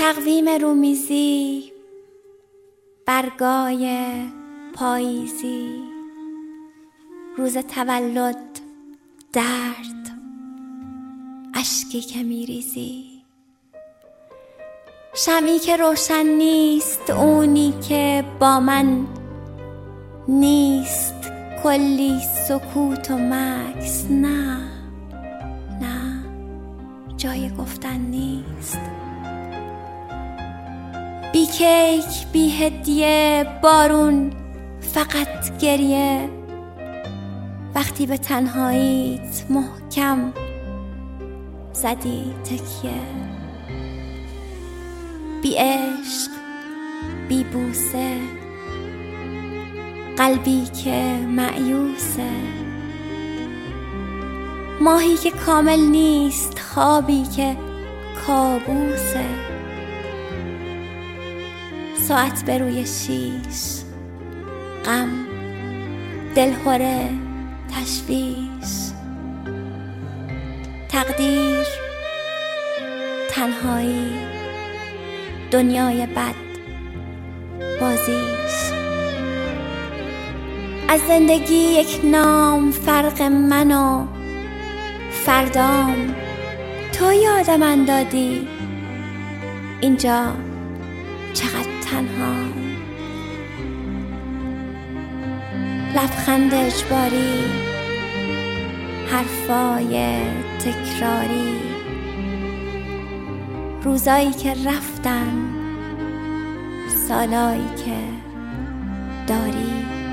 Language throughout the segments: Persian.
تقویم رومیزی، برگای پاییزی، روز تولد، درد، اشکی که میریزی، شمعی که روشن نیست، اونی که با من نیست، کلی سکوت و مکث، نه جای گفتن نیست. بی کیک، بی هدیه، بارون، فقط گریه، وقتی به تنهاییت محکم زدی تکیه. بی عشق، بی بوسه، قلبی که مایوسه، ماهی که کامل نیست، خوابی که کابوسه، ساعت به روی شیش، غم، دلهره، تشویش، تقدیر، تنهایی، دنیای بد، بازیش. از زندگی یک نام، فرق من و فردام، تو یادم دادی اینجا چقدر تنها. لبخند اجباری، حرفای تکراری، روزایی که رفتن، سالایی که داری.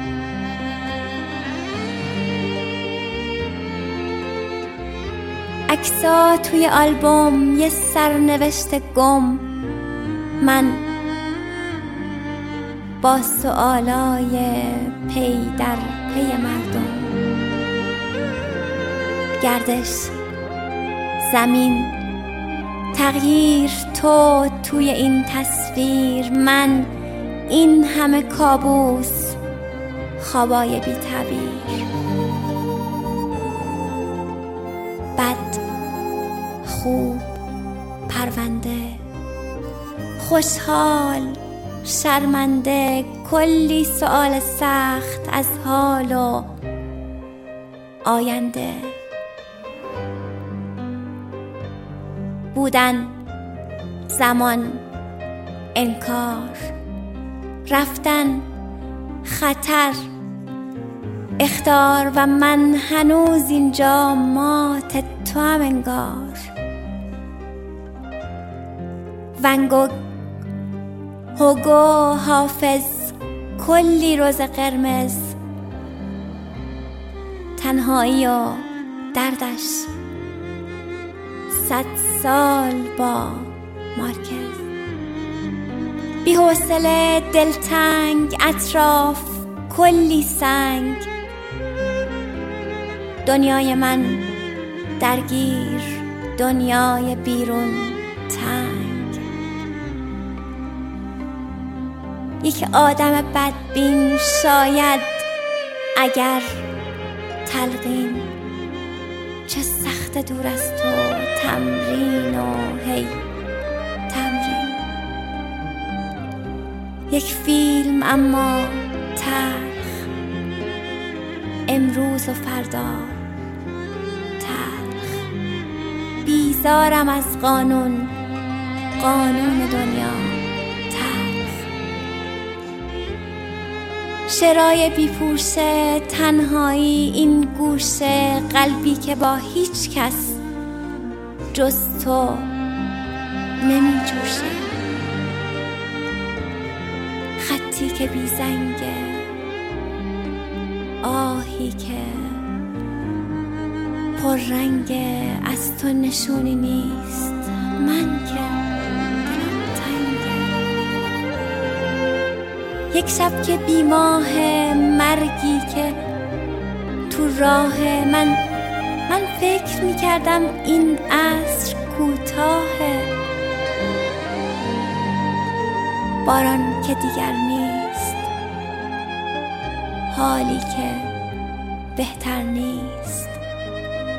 عکس‌ها توی آلبوم، یه سرنوشت گم، من با سوالای پی در پی مردم. گردش، زمین، تغییر، تو توی این تصویر، من این همه کابوس، خوابای بی تعبیر. بد، خوب، پرونده، خوشحال، شرمنده، کلی سؤال سخت از حال و آینده. بودن، زمان، انکار، رفتن، خطر، اخطار، و من هنوز اینجا مات تو هم انگار. ونگوگ، هوگو، حافظ، کلی روز قرمز، تنهایی و دردش، 100 سال با مارکز. بی حوصله، دلتنگ، اطراف کلی سنگ، دنیای من درگیر، دنیای بیرون تنگ. یک آدم بدبین شاید اگر تلقین، چه سخت دور از تو، تمرین و هی تمرین. یک فیلم اما تلخ، امروز و فردا تلخ. بیزارم از قانون دنیا تلخ. شرای بی پوشه، تنهایی، این گوشه، قلبی که با هیچ کس جز تو نمی جوشه. خطی که بی زنگه، آهی که پر رنگه، از تو نشونی نیست، من که دلم تنگه. یک شب که بی ماه، مرگی که تو راه، من فکر می کردم این عصر کوتاهه. باران که دیگر نیست، حالی که بهتر نیست،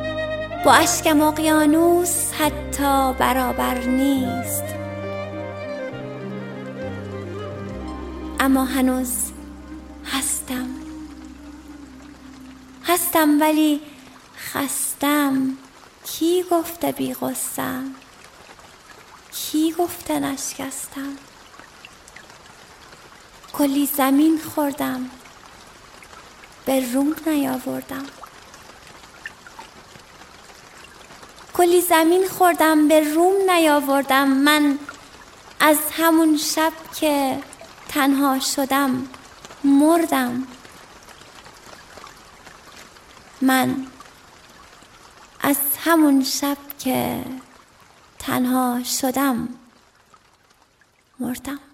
با اشکم اقیانوس حتی برابر نیست. اما هنوز هستم ولی خستم. کی گفته بی غصه‌ام؟ کی گفته نشکستم؟ کلی زمین خوردم به روم نیاوردم. کلی زمین خوردم به روم نیاوردم. من از همون شب که تنها شدم مردم. من از همون شب که تنها شدم مردم.